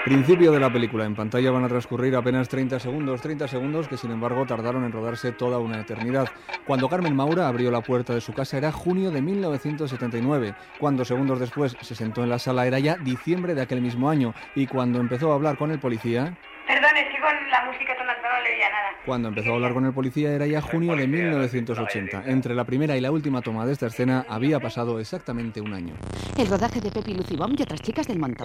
Principio de la película. En pantalla van a transcurrir apenas 30 segundos que sin embargo tardaron en rodarse toda una eternidad. Cuando Carmen Maura abrió la puerta de su casa era junio de 1979. Cuando segundos después se sentó en la sala era ya diciembre de aquel mismo año. Y cuando empezó a hablar con el policía... Perdone, sigo en la música sonando, no leía nada. Cuando empezó a hablar con el policía era ya junio de 1980. Entre la primera y la última toma de esta escena había pasado exactamente un año. El rodaje de Pepi, Lucy Bomb y otras chicas del montón.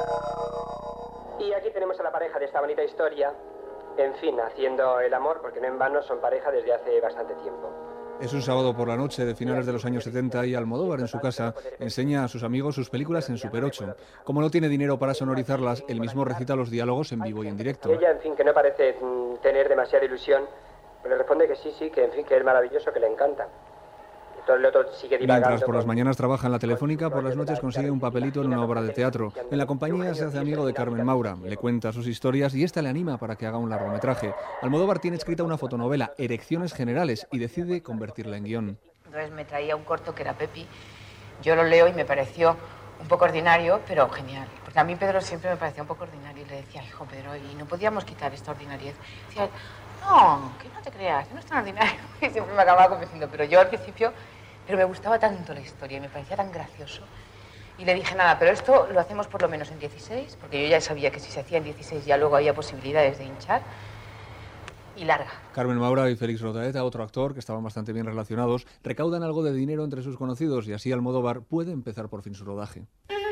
Y aquí tenemos a la pareja de esta bonita historia, en fin, haciendo el amor, porque no en vano son pareja desde hace bastante tiempo. Es un sábado por la noche de finales de los años 70 y Almodóvar en su casa enseña a sus amigos sus películas en Super 8. Como no tiene dinero para sonorizarlas, él mismo recita los diálogos en vivo y en directo. Y ella, en fin, que no parece tener demasiada ilusión, pero le responde que sí, que en fin, que es maravilloso, que le encanta. El otro sigue divagando. Mientras por las mañanas trabaja en la Telefónica, por las noches consigue un papelito en una obra de teatro. En la compañía se hace amigo de Carmen Maura, le cuenta sus historias y esta le anima para que haga un largometraje. Almodóvar tiene escrita una fotonovela, Erecciones Generales, y decide convertirla en guión. Entonces me traía un corto que era Pepi. Yo lo leo y me pareció un poco ordinario, pero genial. Porque a mí Pedro siempre me parecía un poco ordinario. Y le decía, hijo Pedro, ¿y no podíamos quitar esta ordinariedad? Decía, no, que no te creas, no es tan ordinario. Y siempre me acababa convenciendo, pero yo al principio... Pero me gustaba tanto la historia y me parecía tan gracioso. Y le dije, nada, pero esto lo hacemos por lo menos en 16, porque yo ya sabía que si se hacía en 16 ya luego había posibilidades de hinchar. Y larga. Carmen Maura y Félix Rotaeta, otro actor que estaban bastante bien relacionados, recaudan algo de dinero entre sus conocidos y así Almodóvar puede empezar por fin su rodaje.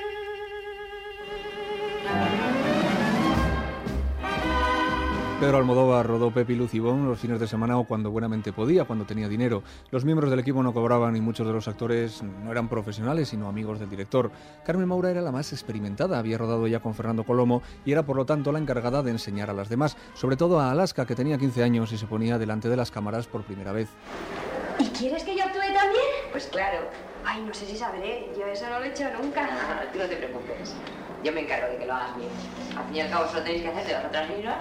Pedro Almodóvar rodó Pepi, Lucy Bomb los fines de semana o cuando buenamente podía, cuando tenía dinero. Los miembros del equipo no cobraban y muchos de los actores no eran profesionales, sino amigos del director. Carmen Maura era la más experimentada, había rodado ya con Fernando Colomo y era por lo tanto la encargada de enseñar a las demás, sobre todo a Alaska, que tenía 15 años y se ponía delante de las cámaras por primera vez. ¿Y quieres que yo actúe también? Pues claro. Ay, no sé si sabré, yo eso no lo he hecho nunca. No, tú no te preocupes. Yo me encargo de que lo hagas bien. Al fin y al cabo solo tenéis que hacer de las otras mismas.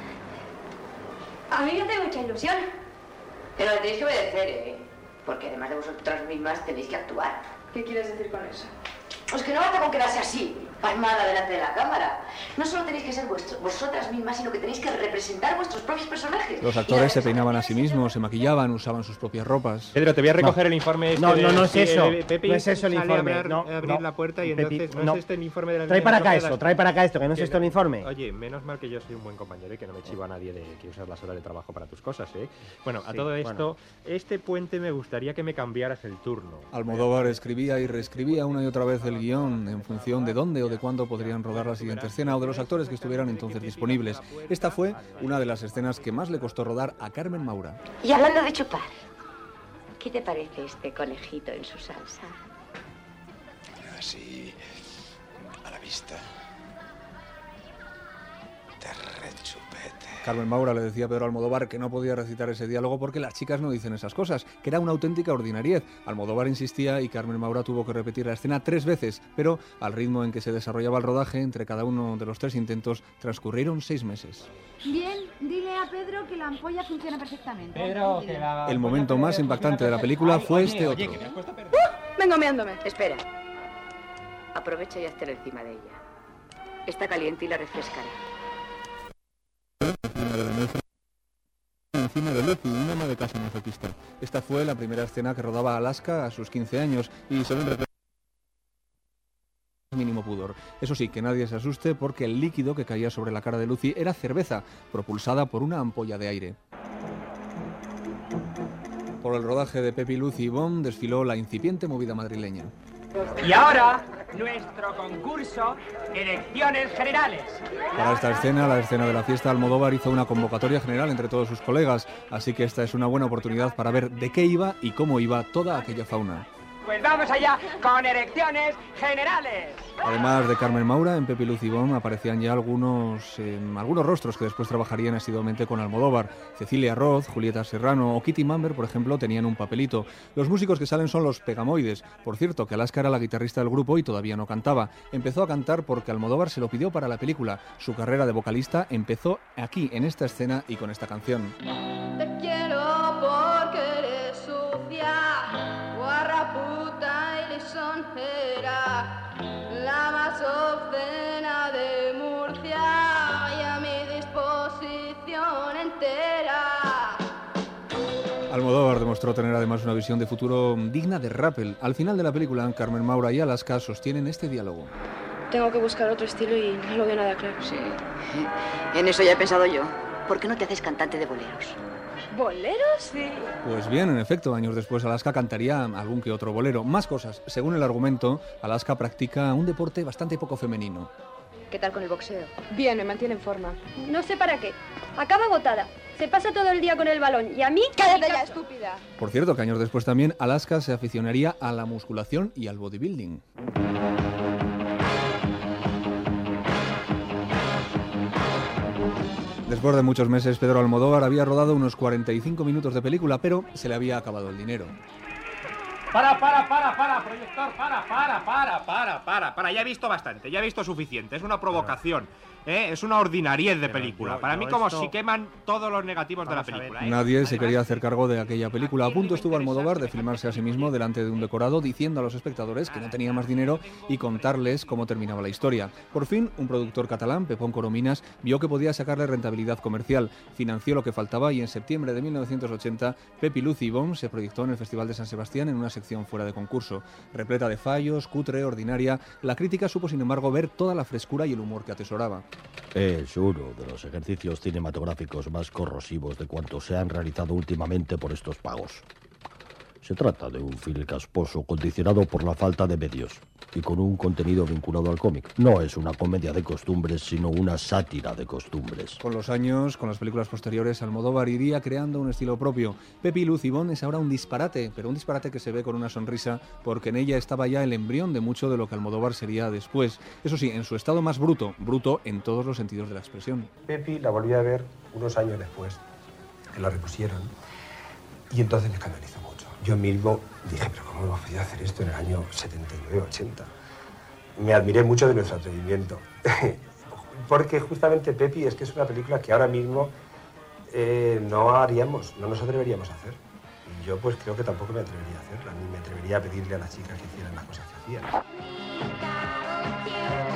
A mí me hace mucha ilusión. Pero le tenéis que obedecer, ¿eh? Porque además de vosotras mismas tenéis que actuar. ¿Qué quieres decir con eso? Pues que no basta con quedarse así, palmada delante de la cámara. No solo tenéis que ser vosotras mismas, sino que tenéis que representar vuestros propios personajes. Los actores se peinaban a sí mismos, se maquillaban, usaban sus propias ropas. Pedro, te voy a recoger el informe. No es eso. Pepi No es eso el informe. abrir la puerta y Pepi, entonces no es este el informe de la Trae para acá esto, que no es esto el informe. Oye, menos mal que yo soy un buen compañero y que no me chivo a nadie de que usas las horas de trabajo para tus cosas, ¿eh? Bueno, a todo esto, este puente me gustaría que me cambiaras el turno. Almodóvar escribía y reescribía una y otra vez el guión en función de dónde o de cuándo podrían rodar la siguiente escena o de los actores que estuvieran entonces disponibles. Esta fue una de las escenas que más le costó rodar a Carmen Maura. Y hablando de chupar, ¿qué te parece este conejito en su salsa? Así, a la vista. Te rechupete. Carmen Maura le decía a Pedro Almodóvar que no podía recitar ese diálogo porque las chicas no dicen esas cosas, que era una auténtica ordinariez. Almodóvar insistía y Carmen Maura tuvo que repetir la escena 3 veces, pero al ritmo en que se desarrollaba el rodaje, entre cada uno de los 3 intentos, transcurrieron 6 meses. Bien, dile a Pedro que la ampolla funciona perfectamente. Pedro, que la... El momento más impactante de la película fue este otro. Vengo meándome. Espera. Aprovecha y hazte encima de ella. Está caliente y la refrescará. Encima de Lucy, una ama de casa masoquista. Esta fue la primera escena que rodaba Alaska a sus 15 años y solo mínimo pudor. Eso sí, que nadie se asuste porque el líquido que caía sobre la cara de Lucy era cerveza, propulsada por una ampolla de aire. Por el rodaje de Pepi, Lucy Bomb desfiló la incipiente movida madrileña. Y ahora, nuestro concurso, Elecciones Generales. Para esta escena, la escena de la fiesta, Almodóvar hizo una convocatoria general entre todos sus colegas, así que esta es una buena oportunidad para ver de qué iba y cómo iba toda aquella fauna. Pues vamos allá con Elecciones Generales. Además de Carmen Maura, en Pepi, Lucy Bomb aparecían ya algunos rostros que después trabajarían asiduamente con Almodóvar. Cecilia Roth, Julieta Serrano o Kitty Mamber, por ejemplo, tenían un papelito. Los músicos que salen son los Pegamoides. Por cierto, que Alaska era la guitarrista del grupo y todavía no cantaba. Empezó a cantar porque Almodóvar se lo pidió para la película. Su carrera de vocalista empezó aquí, en esta escena y con esta canción. Te quiero porque eres sucia, guarra, puta y lisonjera, la más obscena de Murcia. Almodóvar demostró tener además una visión de futuro digna de Rappel. Al final de la película, Carmen Maura y Alaska sostienen este diálogo. Tengo que buscar otro estilo y no lo veo nada claro. Sí, en eso ya he pensado yo. ¿Por qué no te haces cantante de boleros? ¿Boleros? Sí. Pues bien, en efecto, años después Alaska cantaría algún que otro bolero. Más cosas. Según el argumento, Alaska practica un deporte bastante poco femenino. ¿Qué tal con el boxeo? Bien, me mantiene en forma. No sé para qué. Acaba agotada. Se pasa todo el día con el balón. ¿Y a mí? ¡Cállate ya, estúpida! Por cierto, que años después también Alaska se aficionaría a la musculación y al bodybuilding. Después de muchos meses, Pedro Almodóvar había rodado unos 45 minutos de película, pero se le había acabado el dinero. Para, proyector, para. Ya he visto bastante, ya he visto suficiente. Es una provocación, es una ordinariez de película. Para mí, como si queman todos los negativos de la película. Nadie se quería hacer cargo de aquella película. A punto estuvo Almodóvar de filmarse a sí mismo delante de un decorado, diciendo a los espectadores que no tenía más dinero y contarles cómo terminaba la historia. Por fin, un productor catalán, Pepón Corominas, vio que podía sacarle rentabilidad comercial, financió lo que faltaba y en septiembre de 1980, Pepi, Luz y Bon se proyectó en el Festival de San Sebastián en una sección fuera de concurso. Repleta de fallos, cutre, ordinaria, la crítica supo sin embargo ver toda la frescura y el humor que atesoraba. Es uno de los ejercicios cinematográficos más corrosivos de cuantos se han realizado últimamente por estos pagos. Se trata de un film casposo condicionado por la falta de medios y con un contenido vinculado al cómic. No es una comedia de costumbres, sino una sátira de costumbres. Con los años, con las películas posteriores, Almodóvar iría creando un estilo propio. Pepi, Luz y Bon es ahora un disparate, pero un disparate que se ve con una sonrisa porque en ella estaba ya el embrión de mucho de lo que Almodóvar sería después. Eso sí, en su estado más bruto, bruto en todos los sentidos de la expresión. Pepi la volví a ver unos años después, que la repusieron, y entonces me escandalizó mucho. Yo mismo dije, pero ¿cómo hemos podido hacer esto en el año 79-80? Me admiré mucho de nuestro atrevimiento. Porque justamente Pepi es que es una película que ahora mismo no nos atreveríamos a hacer. Y yo pues creo que tampoco me atrevería a hacerla, ni me atrevería a pedirle a las chicas que hicieran las cosas que hacían.